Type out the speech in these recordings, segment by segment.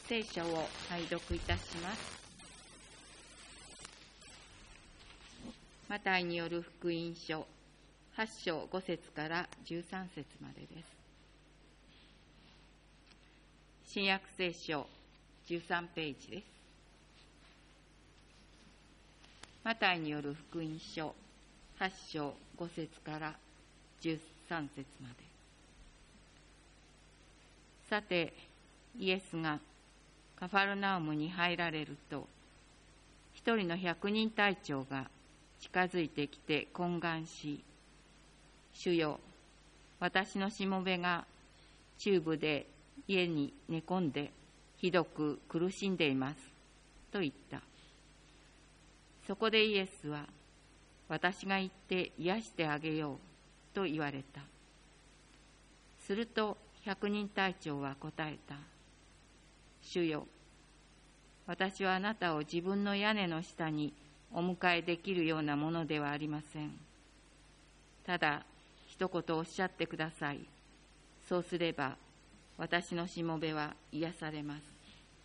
聖書を拝読いたします。マタイによる福音書8章5節から13節までです。新約聖書13ページです。マタイによる福音書8章5節から13節まで。さて、イエスがカファルナウムに入られると、一人の100人隊長が近づいてきて懇願し、主よ、私のしもべが中部で家に寝込んでひどく苦しんでいますと言った。そこでイエスは、私が行って癒してあげようと言われた。すると100人隊長は答えた。主よ、私はあなたを自分の屋根の下にお迎えできるようなものではありません。ただ一言おっしゃってください。そうすれば私のしもべは癒されます。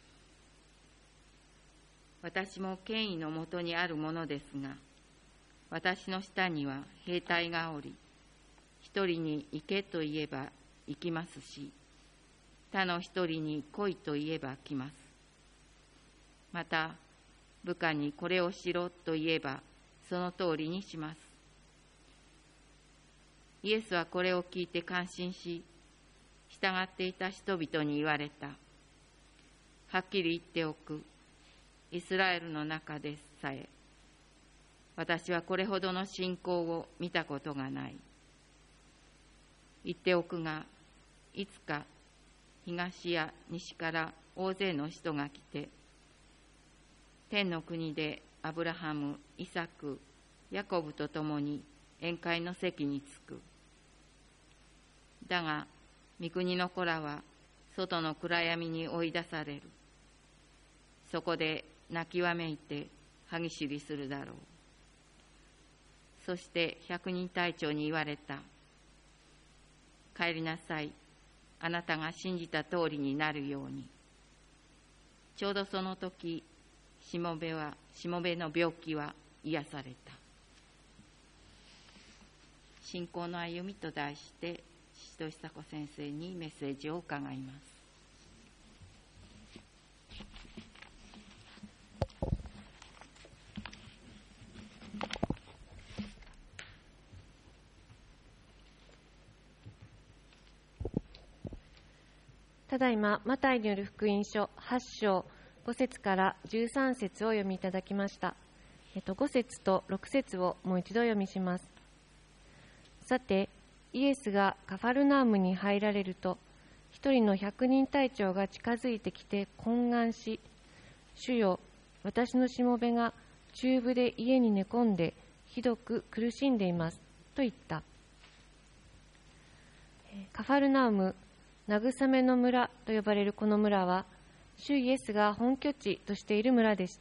私も権威のもとにあるものですが、私の下には兵隊がおり、一人に行けと言えば行きますし、他の一人に来いと言えば来ます。また、部下にこれをしろと言えば、その通りにします。イエスはこれを聞いて感心し、従っていた人々に言われた。はっきり言っておく。イスラエルの中でさえ、私はこれほどの信仰を見たことがない。言っておくが、いつか東や西から大勢の人が来て、天の国でアブラハム、イサク、ヤコブと共に宴会の席に着く。だが、御国の子らは外の暗闇に追い出される。そこで泣きわめいて歯ぎしりするだろう。そして100人隊長に言われた。帰りなさい。あなたが信じた通りになるように。ちょうどその時、しもべの病気は癒された。信仰の歩みと題して、宍戸久子先生にメッセージを伺います。 ただいま、マタイによる福音書8章5節から13節を読みいただきました。5節と6節をもう一度読みします。さて、イエスがカファルナウムに入られると、一人の100人隊長が近づいてきて懇願し、主よ、私のしもべが中部で家に寝込んでひどく苦しんでいますと言った。カファルナウム、慰めの村と呼ばれるこの村は、主イエスが本拠地としている村でした。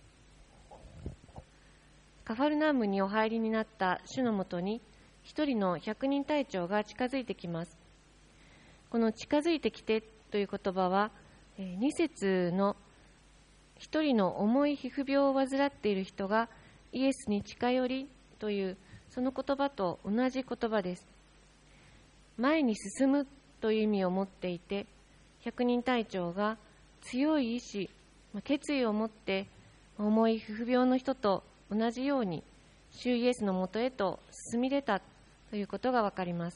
カファルナウムにお入りになった主のもとに、一人の100人隊長が近づいてきます。この近づいてきてという言葉は、2節の一人の重い皮膚病を患っている人がイエスに近寄りというその言葉と同じ言葉です。前に進むという意味を持っていて、100人隊長が強い意志、決意を持って重い皮膚病の人と同じように主イエスのもとへと進み出たということがわかります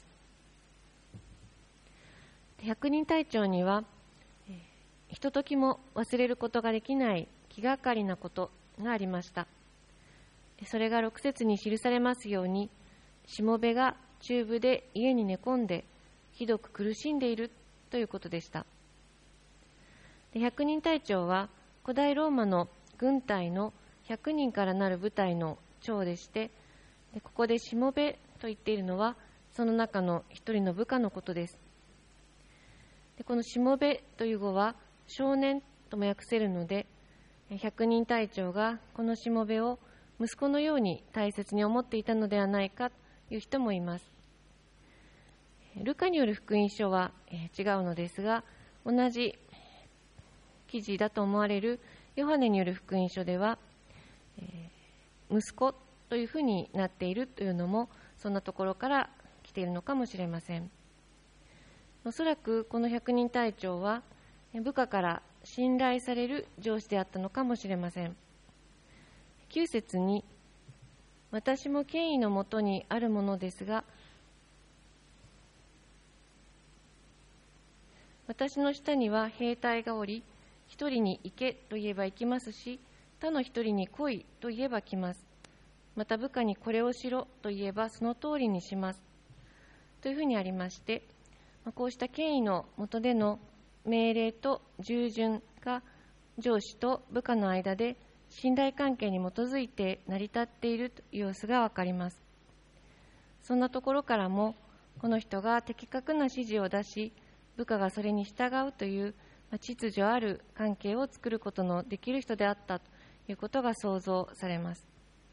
。100人隊長にはひとときも忘れることができない気がかりなことがありました。それが6節に記されますように、しもべが中部で家に寝込んでひどく苦しんでいるということでした。100人隊長は古代ローマの軍隊の100人からなる部隊の長でして、ここでしもべと言っているのはその中の一人の部下のことです。このしもべという語は少年とも訳せるので、100人隊長がこのしもべを息子のように大切に思っていたのではないかという人もいます。ルカによる福音書は違うのですが、同じ記事だと思われるヨハネによる福音書では、息子というふうになっているというのもそんなところから来ているのかもしれません。おそらくこの百人隊長は部下から信頼される上司であったのかもしれません。9節に、私も権威のもとにあるものですが、私の下には兵隊がおり、一人に行けと言えば行きますし、他の一人に来いと言えば来ます。また部下にこれをしろと言えばその通りにします。というふうにありまして、こうした権威の下での命令と従順が上司と部下の間で信頼関係に基づいて成り立っているという様子がわかります。そんなところからも、この人が的確な指示を出し、部下がそれに従うという秩序ある関係を作ることのできる人であったということが想像されます。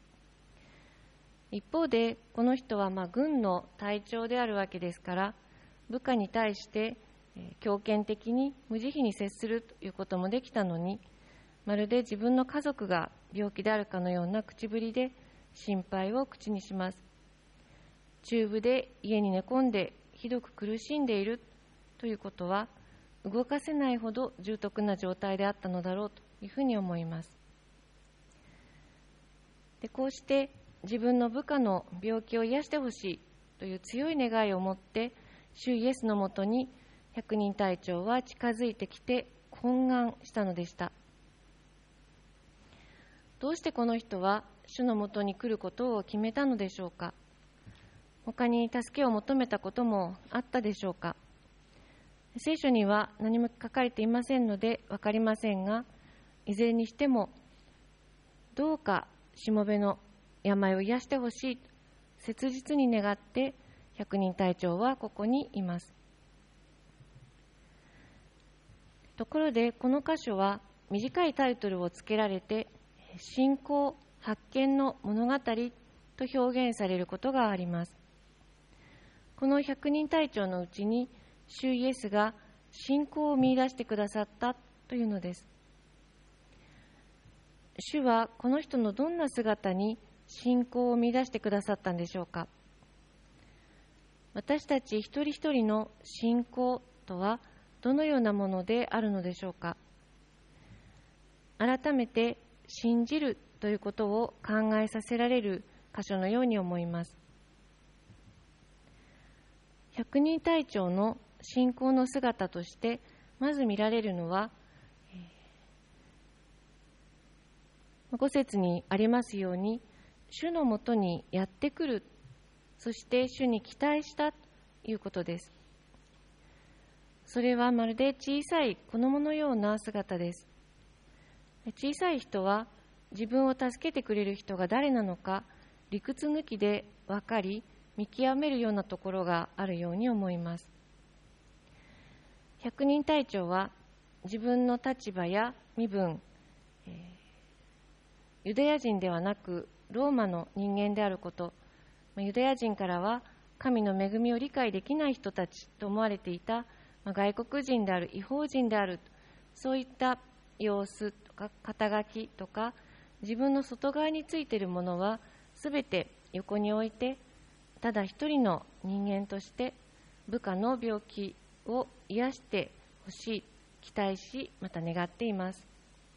一方で、この人は軍の隊長であるわけですから、部下に対して強権的に無慈悲に接するということもできたのに、まるで自分の家族が病気であるかのような口ぶりで心配を口にします。中部で家に寝込んでひどく苦しんでいるということは、動かせないほど重篤な状態であったのだろうというふうに思います。で、こうして自分の部下の病気を癒してほしいという強い願いを持って主イエスのもとに百人隊長は近づいてきて懇願したのでした。どうしてこの人は主のもとに来ることを決めたのでしょうか。他に助けを求めたこともあったでしょうか。聖書には何も書かれていませんので分かりませんが、いずれにしてもどうかしもべの病を癒してほしいと切実に願って百人隊長はここにいます。ところでこの箇所は短いタイトルをつけられて信仰発見の物語と表現されることがあります。この百人隊長のうちに主イエスが信仰を見出してくださったというのです。主はこの人のどんな姿に信仰を見出してくださったんでしょうか。私たち一人一人の信仰とはどのようなものであるのでしょうか。改めて信じるということを考えさせられる箇所のように思います。百人隊長の信仰の姿としてまず見られるのは、5節にありますように、主のもとにやってくる、そして主に期待したということです。それはまるで小さい子供のような姿です。小さい人は自分を助けてくれる人が誰なのか理屈抜きで分かり見極めるようなところがあるように思います。百人隊長は自分の立場や身分、ユダヤ人ではなくローマの人間であること、ユダヤ人からは神の恵みを理解できない人たちと思われていた外国人である、異邦人である、そういった様子とか肩書きとか自分の外側についているものはすべて横に置いて、ただ一人の人間として部下の病気を癒してほしい、期待し、また願っています。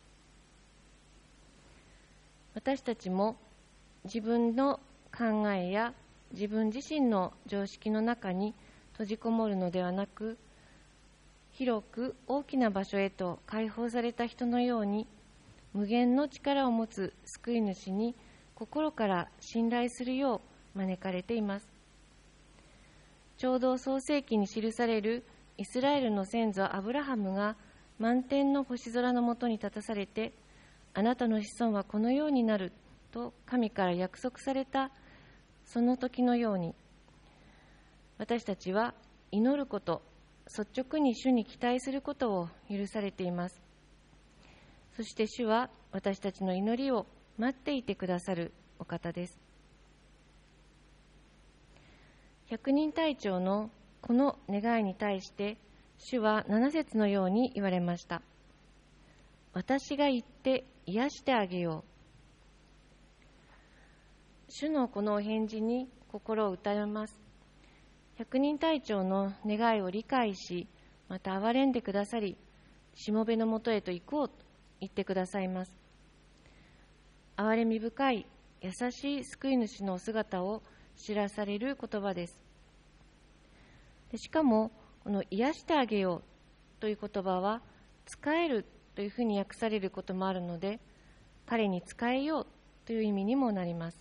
私たちも自分の考えや自分自身の常識の中に閉じこもるのではなく、広く大きな場所へと解放された人のように、無限の力を持つ救い主に心から信頼するよう招かれています。ちょうど創世記に記されるイスラエルの先祖アブラハムが満天の星空のもとに立たされて、あなたの子孫はこのようになると神から約束されたその時のように、私たちは祈ること、率直に主に期待することを許されています。そして主は私たちの祈りを待っていてくださるお方です。百人隊長のこの願いに対して主は7節のように言われました。 私が行って癒してあげよう。主のこのお返事に心を打たれます。百人隊長の願いを理解し、また憐れんでくださり、しもべのもとへと行こうと言ってくださいます。憐れみ深い優しい救い主のお姿を知らされる言葉です。しかもこの癒してあげようという言葉は仕えるというふうに訳されることもあるので、彼に仕えようという意味にもなります。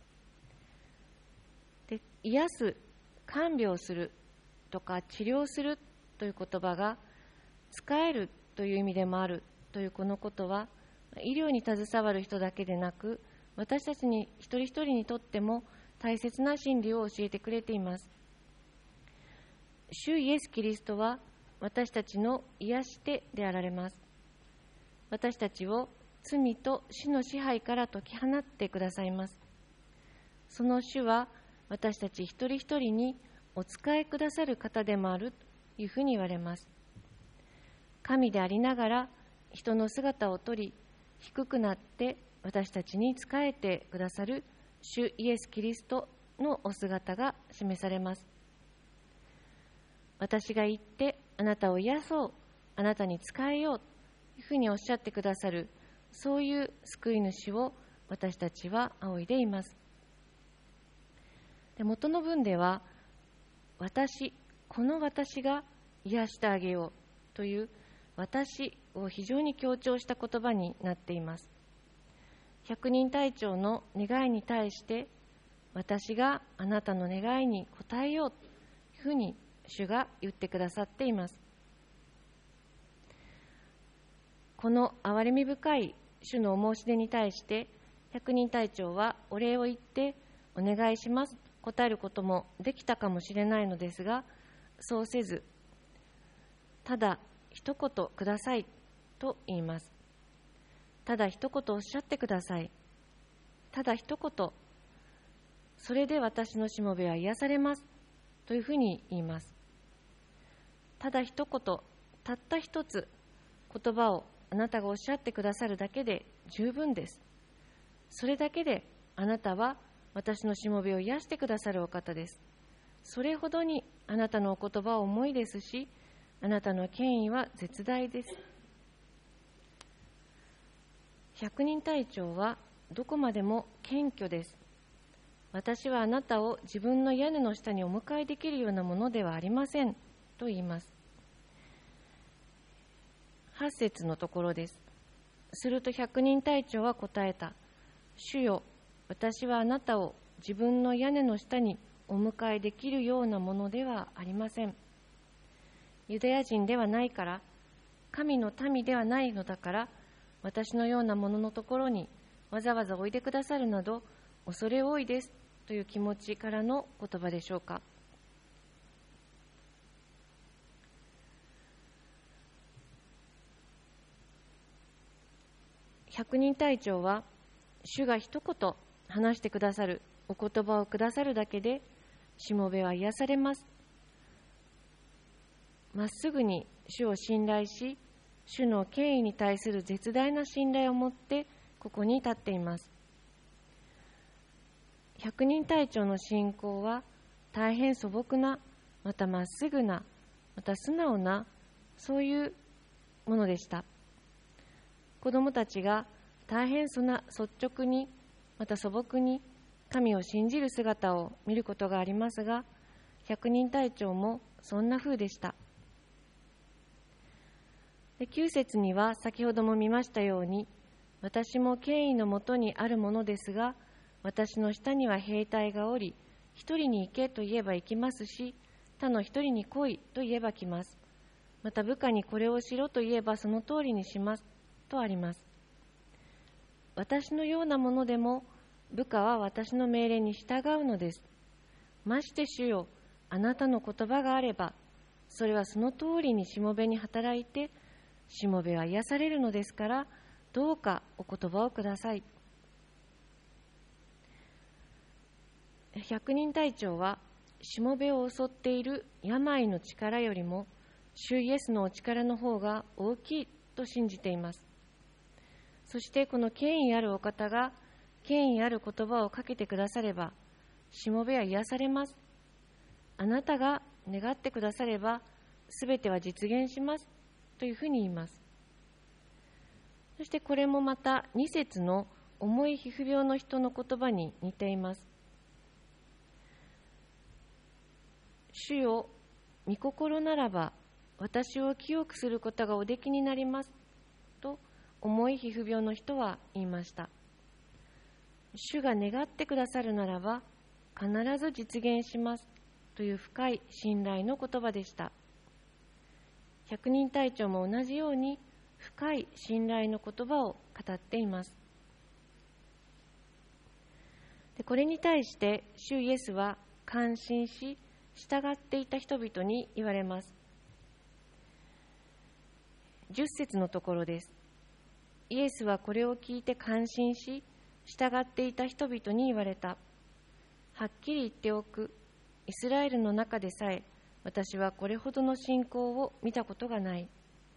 で、癒す、看病するとか治療するという言葉が仕えるという意味でもあるというこのことは、医療に携わる人だけでなく、私たちに一人一人にとっても大切な真理を教えてくれています。主イエス・キリストは私たちの癒し手であられます。私たちを罪と死の支配から解き放ってくださいます。その主は私たち一人一人にお仕えくださる方でもあるというふうに言われます。神でありながら人の姿をとり、低くなって私たちに仕えてくださる主イエス・キリストのお姿が示されます。私が行ってあなたを癒そう、あなたに仕えようというふうにおっしゃってくださる、そういう救い主を私たちは仰いでいます。で、元の文では、この私が癒してあげようという私を非常に強調した言葉になっています。百人隊長の願いに対して、私があなたの願いに応えようというふうに主が言ってくださっています。この憐れみ深い主のお申し出に対して、百人隊長はお礼を言ってお願いしますと答えることもできたかもしれないのですが、そうせず、ただ一言くださいと言います。ただ一言おっしゃってください。ただ一言、それで私のしもべは癒されますというふうに言います。ただ一言、たった一つ言葉をあなたがおっしゃってくださるだけで十分です。それだけであなたは私のしもべを癒してくださるお方です。それほどにあなたのお言葉は重いですし、あなたの権威は絶大です。百人隊長はどこまでも謙虚です。私はあなたを自分の屋根の下にお迎えできるようなものではありませんと言います。8節のところです。すると百人隊長は答えた。主よ、私はあなたを自分の屋根の下にお迎えできるようなものではありません。ユダヤ人ではないから、神の民ではないのだから、私のようなもののところにわざわざおいでくださるなど恐れ多いですという気持ちからの言葉でしょうか。百人隊長は主が一言話してくださる、お言葉をくださるだけでしもべは癒されます。まっすぐに主を信頼し、主の権威に対する絶大な信頼を持ってここに立っています。百人隊長の信仰は大変素朴な、またまっすぐな、また素直な、そういうものでした。子供たちが大変率直に、また素朴に神を信じる姿を見ることがありますが、百人隊長もそんな風でした。で、9節には先ほども見ましたように、私も権威のもとにあるものですが、私の下には兵隊がおり、一人に行けと言えば行きますし、他の一人に来いと言えば来ます。また部下にこれをしろと言えばその通りにしますとあります。私のようなものでも部下は私の命令に従うのです。まして主よ、あなたの言葉があれば、それはその通りにしもべに働いて、しもべは癒されるのですから、どうかお言葉をください。百人隊長はしもべを襲っている病の力よりも主イエスのお力の方が大きいと信じています。 そしてこの権威あるお方が権威ある言葉をかけてくだされば、しもべは癒されます。あなたが願ってくだされば、すべては実現しますというふうに言います。そしてこれもまた2節の重い皮膚病の人の言葉に似ています。主よ、御心ならば私を清くすることがおできになりますと重い皮膚病の人は言いました。主が願ってくださるならば必ず実現しますという深い信頼の言葉でした。百人隊長も同じように深い信頼の言葉を語っています。でこれに対して主イエスは感心し従っていた人々に言われます。10節のところです。イエスはこれを聞いて感心し従っていた人々に言われた。はっきり言っておく。イスラエルの中でさえ私はこれほどの信仰を見たことがない。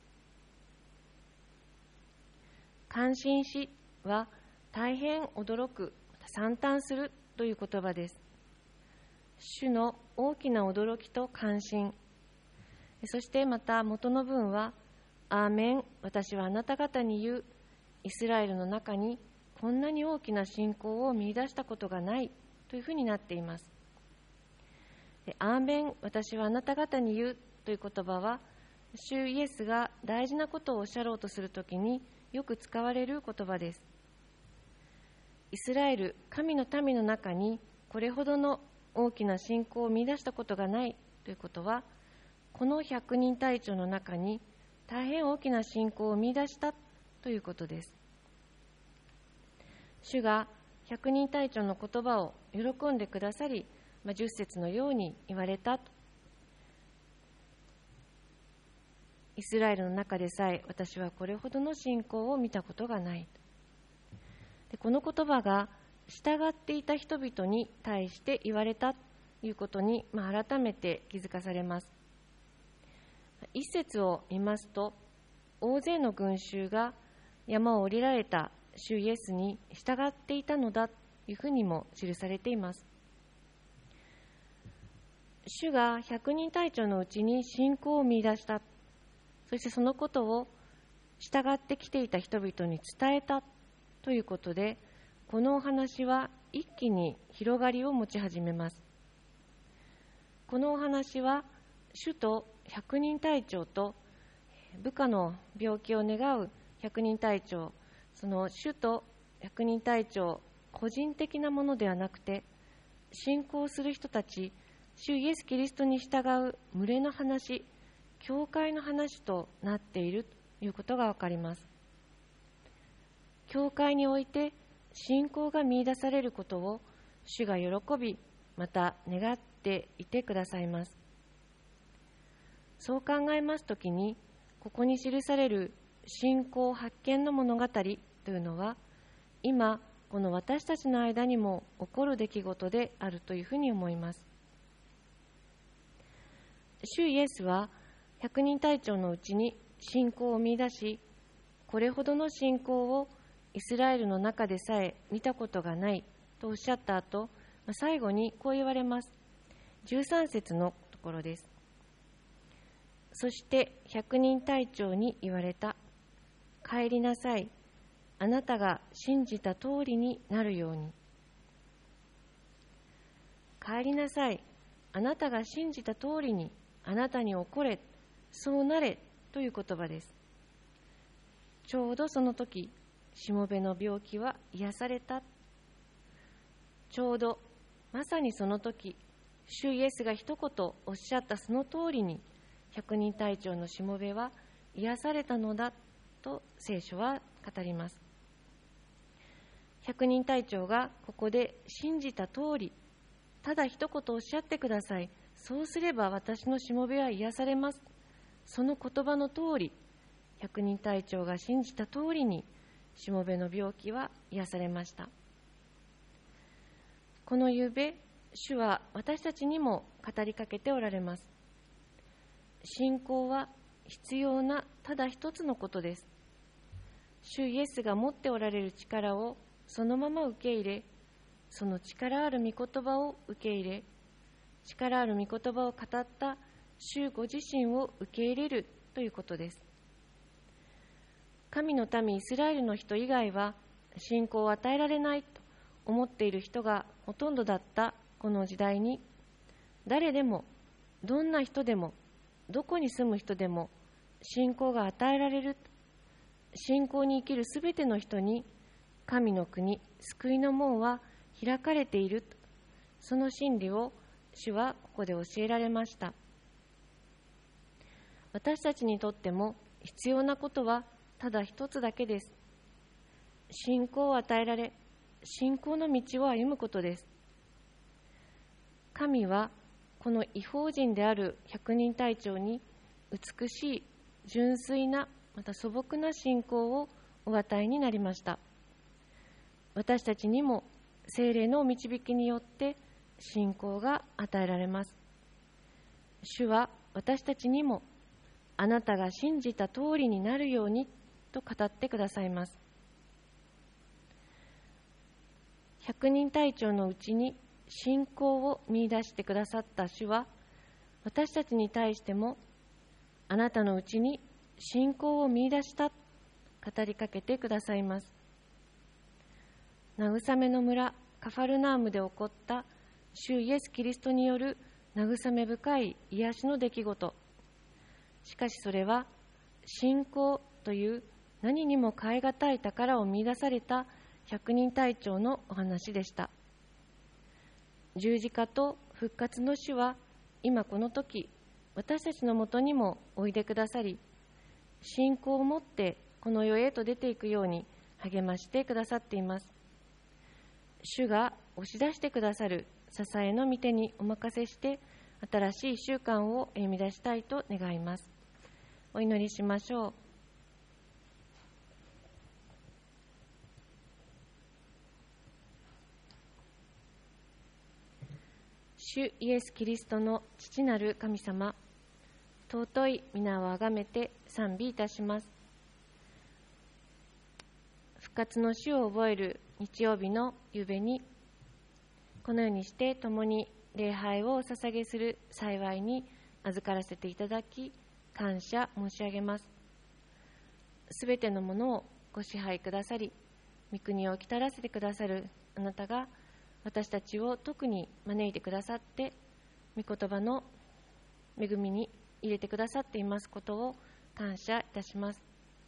感心しは大変驚く、賛嘆するという言葉です。主の大きな驚きと感心、そしてまた元の文はアーメン、私はあなた方に言う、イスラエルの中にこんなに大きな信仰を見出したことがないというふうになっています。アーメン、私はあなた方に言うという言葉は、主イエスが大事なことをおっしゃろうとするときによく使われる言葉です。イスラエル、神の民の中にこれほどの大きな信仰を見出したことがないということは、この百人隊長の中に大変大きな信仰を見出したということです。主が百人隊長の言葉を喜んでくださり、10節のように言われた。イスラエルの中でさえ私はこれほどの信仰を見たことがない。でこの言葉が従っていた人々に対して言われたということに、改めて気づかされます。一節を見ますと、大勢の群衆が山を降りられた主イエスに従っていたのだというふうにも記されています。主が百人隊長のうちに信仰を見出した、そしてそのことを従ってきていた人々に伝えたということで、このお話は一気に広がりを持ち始めます。このお話は主と百人隊長と部下の病気を願う百人隊長、その主と百人隊長個人的なものではなくて、信仰する人たち、主イエス・キリストに従う群れの話、教会の話となっているということがわかります。教会において信仰が見出されることを主が喜び、また願っていてくださいます。そう考えますときに、ここに記される信仰発見の物語というのは、今この私たちの間にも起こる出来事であるというふうに思います。主イエスは百人隊長のうちに信仰を見出し、これほどの信仰をイスラエルの中でさえ見たことがないとおっしゃった後、最後にこう言われます。13節のところです。そして百人隊長に言われた。帰りなさい。あなたが信じた通りになるように。帰りなさい。あなたが信じた通りにあなたに起これ、そうなれという言葉です。ちょうどその時、しもべの病気は癒された。ちょうどまさにその時、主イエスが一言おっしゃったその通りに、百人隊長のしもべは癒されたのだと聖書は語ります。百人隊長がここで信じた通り、ただ一言おっしゃってください。そうすれば私のしもべは癒されます。その言葉の通り、百人隊長が信じた通りに、しもべの病気は癒されました。この夕べ、主は私たちにも語りかけておられます。信仰は必要なただ一つのことです。 主イエスが持っておられる力をそのまま受け入れ、その力ある御言葉を受け入れ、力ある御言葉を語った主ご自身を受け入れるということです。神の民イスラエルの人以外は信仰を与えられないと思っている人がほとんどだったこの時代に、誰でも、どんな人でも、どこに住む人でも信仰が与えられる、信仰に生きるすべての人に神の国、救いの門は開かれている、その真理を主はここで教えられました。私たちにとっても必要なことはただ一つだけです。信仰を与えられ、信仰の道を歩むことです。神はこの異邦人である百人隊長に美しい、純粋な、また素朴な信仰をお与えになりました。私たちにも聖霊の導きによって信仰が与えられます。主は私たちにもあなたが信じた通りになるようにと語ってくださいます。百人隊長のうちに信仰を見出してくださった主は、私たちに対してもあなたのうちに信仰を見出した語りかけてくださいます。慰めの村カファルナームで起こった主イエス・キリストによる慰め深い癒しの出来事。しかしそれは信仰という何にも代え難い宝を見出された百人隊長のお話でした。十字架と復活の主は今この時、私たちのもとにもおいでくださり、信仰を持ってこの世へと出ていくように励ましてくださっています。主が押し出してくださる支えの御手にお任せして、新しい1週間を歩み出したいと願います。お祈りしましょう。主イエス・キリストの父なる神様、尊い皆をあがめて賛美いたします。復活の主を覚える日曜日の夕べに、このようにして共に礼拝をお捧げする幸いに預からせていただき、感謝申し上げます。すべてのものをご支配くださり、御国を来たらせてくださるあなたが、私たちを特に招いてくださって、御言葉の恵みに入れてくださっていますことを感謝いたします。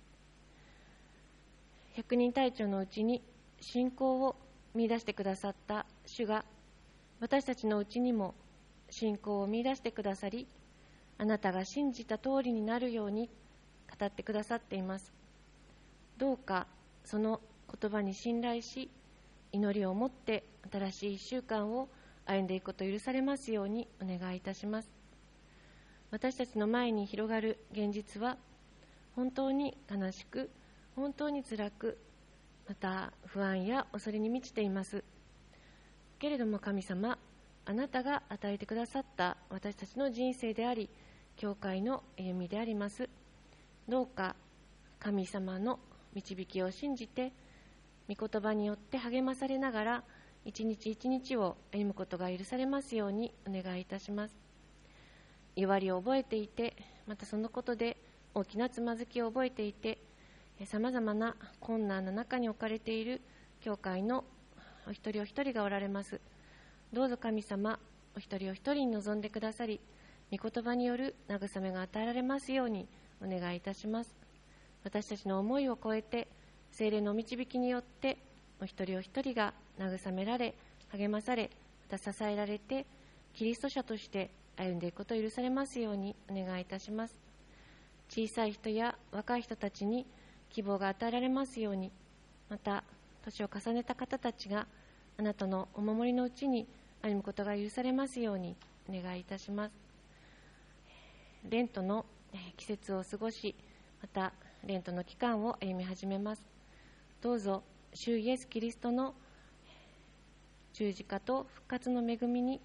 百人隊長のうちに信仰を見出してくださった主が、私たちのうちにも信仰を見出してくださり、あなたが信じた通りになるように語ってくださっています。どうかその言葉に信頼し、祈りを持って新しい1週間を歩んでいくことを許されますようにお願いいたします。私たちの前に広がる現実は本当に悲しく、本当に辛く、また不安や恐れに満ちています。けれども神様、あなたが与えてくださった私たちの人生であり、教会の歩みであります。どうか神様の導きを信じて、御言葉によって励まされながら一日一日を歩むことが許されますようにお願いいたします。弱りを覚えていて、またそのことで大きなつまずきを覚えていて、さまざまな困難の中に置かれている教会のお一人お一人がおられます。どうぞ神様、お一人お一人に臨んでくださり、御言葉による慰めが与えられますようにお願いいたします。私たちの思いを超えて、聖霊の導きによってお一人お一人が慰められ、励まされ、また支えられて、キリスト者として歩んでいくことを許されますようにお願いいたします。小さい人や若い人たちに希望が与えられますように、また年を重ねた方たちがあなたのお守りのうちに歩むことが許されますようにお願いいたします。レントの季節を過ごし、またレントの期間を歩み始めます。どうぞ主イエス・キリストの十字架と復活の恵みに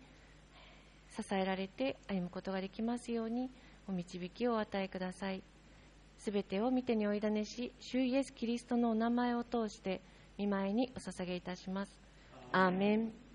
支えられて歩むことができますようにお導きをお与えください。 すべてを御手にお委ねし、主イエスキリストのお名前を通して御前にお捧げいたします。アーメン。